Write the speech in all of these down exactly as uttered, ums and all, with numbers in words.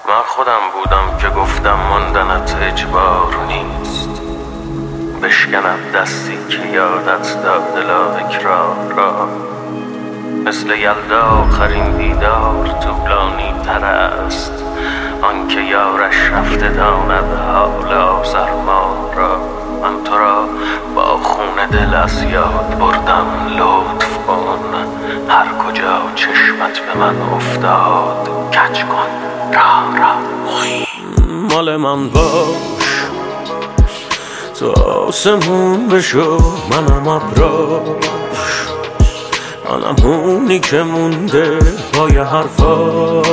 من خودم بودم که گفتم ماندنت اجبار نیست، بشکنم دستی که یادت داد اکرار را. مثل یلدا آخرین دیدار طولانی تر است، آنکه یارش رفته داند حال آزرما را. من تو را با خون دل از یاد بردم، لطف کن هر کجا چشمت به من افتاد کج کن را را. مال من باش تو آسمون بشو، منم ابراش، منم اونی که مونده پای حرفاش.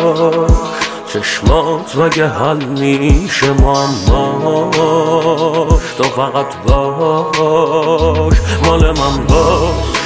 چشمات مگه حل میشه معماش، تو فقط باش مال من باش.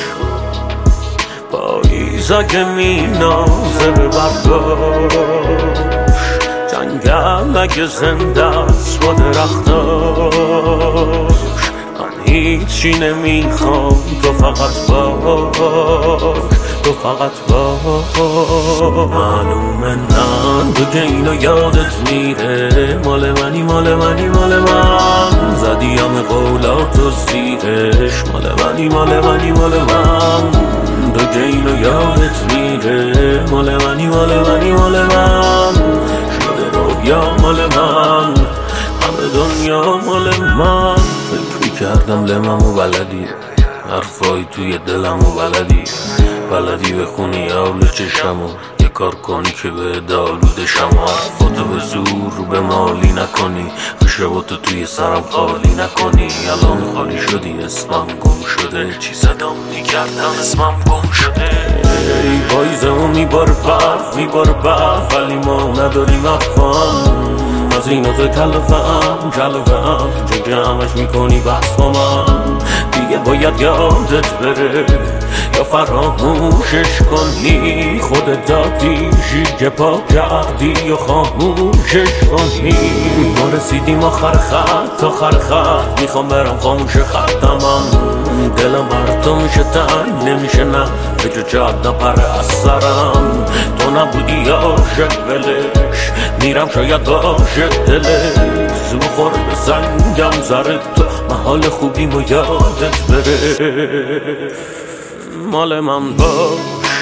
پاییز اگه مینازه به برداش، جنگل اگه زنده است با درختاش. من هیچی نمیخوام، تو فقط باش، تو فقط باش. معلومه نه تو که اینو یادت میره، مال منی مال منی مال من. زدی همه قولاتو زیرش، مال منی مال منی مال من. تو که اینو یادت میره، مال منی مال منی مال من. شده رویا مال من، همه دنیا مال من. فکر میکردم لممو بلدی، حرفای توی دلمو بلدی، بلدی بخونی اول چشمو، یه کار کنی که به دالوده شما. حرفاتو به زور رو به مالی نکنی، خشباتو توی سرم خالی نکنی. الان خالی شدی، اسمم گم شده، چی صدام میکردم اسمم گم شده. ای پاییزمو میباره برف میباره برف، ولی ما نداریم افهم از این از کلفم کلفم. چه جمعش میکنی بحث با من، دیگه باید یادت بره یا فراموشش کنی. خودت دادیشی که پا کردی یا خاموشش کنی. ما رسیدیم آخر خط آخر خط، میخوام برم خاموش خطم. دلم بر تو میشه تنگ نمیشه نه، به جو جاد نپره از سرم. تو نبودی عاشق ولش، میرم شاید باشه دلت. زو خور به سنگم زرد تو، محال خوبیم و یادت بره. مال من باش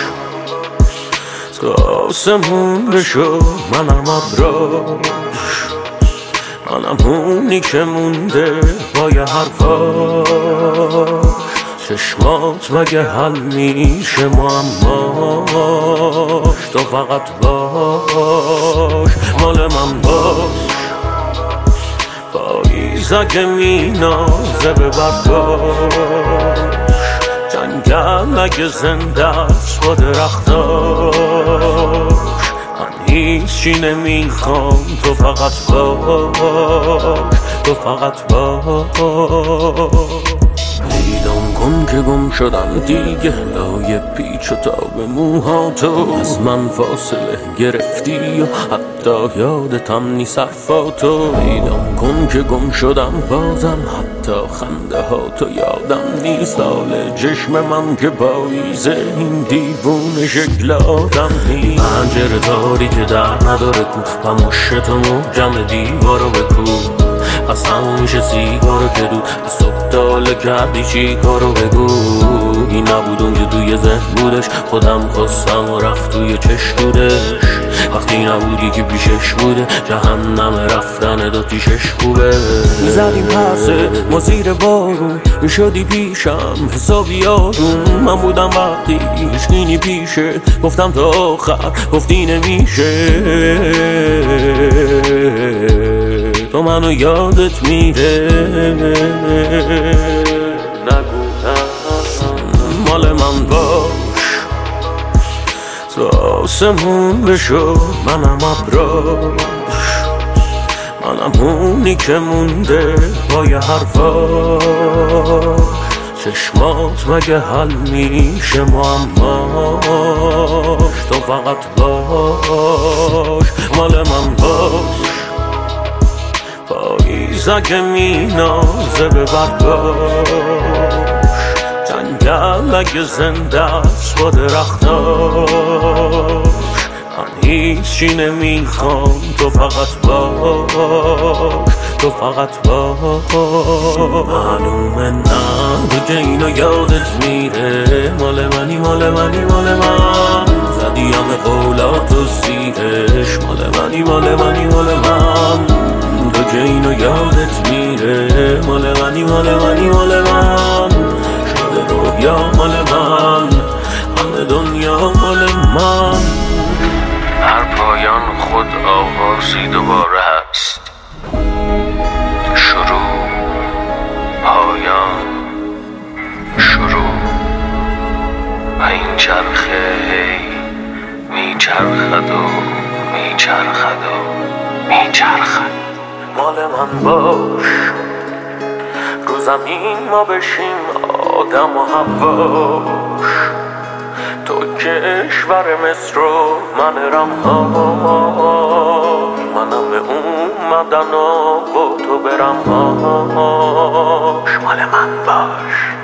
تو آسمون بشو، منم ابراش، منم اونی که مونده پای حرفاش. چشمات مگه حل میشه معماش، تو فقط باش مال من باش. پاییز اگه مینازه به برداش، جنگل اگه زنده است با درختاش. من هیچی نمیخوام، تو فقط باش، تو فقط باش. پیدام کن که گم شدم دیگه، لای پیچ و تاب موهاتو. از من فاصله گرفتی و حتی یادتم نیست حرفاتو. پیدام کن که گم شدم بازم، حتی خنده هاتو یادم نیست. حال چشم من که پاییزه، این دیوونه شکل آدم نیست. پنجره داری که در نداره کو، پموشتو محکم دیوارو بکو. قسم میشه سیگارو که دو صبح تاله کردی چی کارو بگو. این نبود اون که توی ذهن بودش، خودم خواستم و رفت توی چشمودش. وقتی نبودی که پیشش بوده، جهنم رفتن دو تیشش خوبه. میزدیم پسه ما زیر بارون، میشدی پیشم حسابی آروم. من بودم وقتی هیچکی پیشه، گفتم تا آخر گفتی نمیشه. تو منو یادت میره، نگو مال من باش تو آسمون بشو، منم ابراش، منم اونی که مونده پای حرفاش. چشمات مگه حل میشه معماش، تو فقط باش مال من باش. پاییز اگه مینازه به برداش، جنگل اگه زنده است با درختاش. من هیچی نمیخوام، تو فقط باش، تو فقط باش. معلومه نه تو که اینو یادت میره، مال منی مال منی مال من، زدی همه قولات و سیرش، مال منی مال منی مال من. تو که اینو یادت میره، مال منی مال منی مال من، شده رویا مال من، همه دنیا مال من. هر پایان خود آغازی دوباره هست، شروع پایان شروع، و این چرخه هی میچرخد و میچرخد و میچرخد. مال من باش، رو زمین ما بشیم آدم و حواش، تو کشور مصر و من رمهاش، منم به اومدن و با تو برم هاش. مال من باش.